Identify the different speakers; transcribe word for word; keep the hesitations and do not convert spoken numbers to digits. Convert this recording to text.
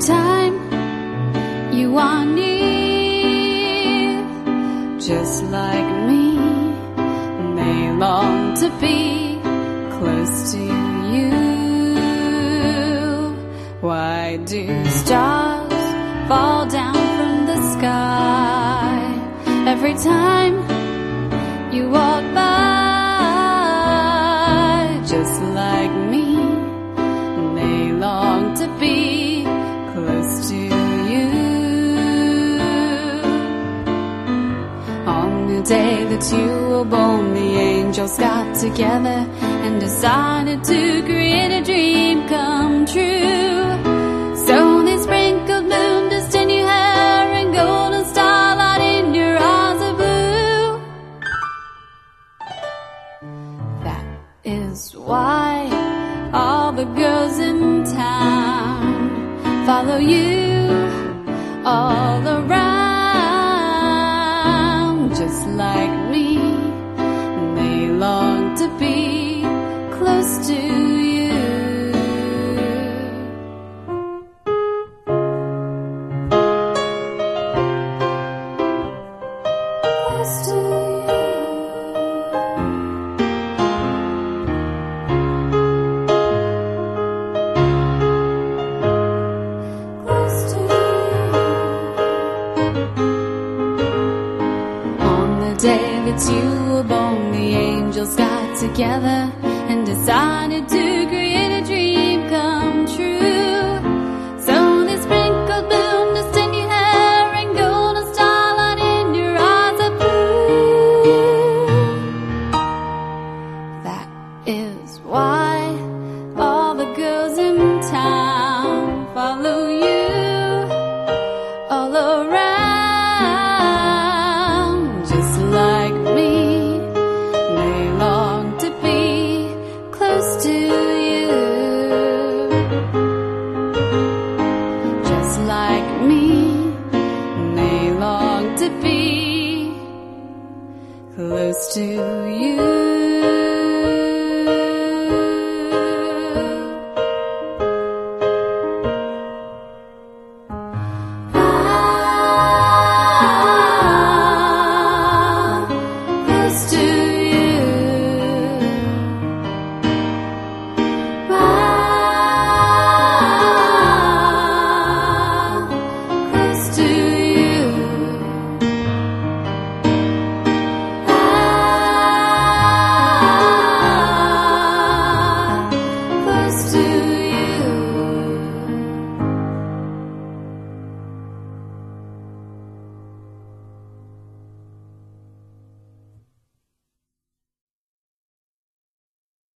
Speaker 1: time you are near, just like me, they long to be close to you. Why do stars fall down from the sky every time you walk by? Just like me, they long to be close to you. On the day that you were born, the angels got together and decided to create a dream come true. So they sprinkled moon dust in your hair and golden starlight in your eyes of blue. That is why all the girls in town follow you all around. Just like me, they long to be close to you. Close to you. Close to you. On the day that you were born, the angels got together and decided to create a dream come true. So they sprinkled moon dust in your hair and golden starlight in your eyes of blue. That is why all the girls in town follow you all around. Just like me, they long to be close to you. Just like me, they long to be close to you.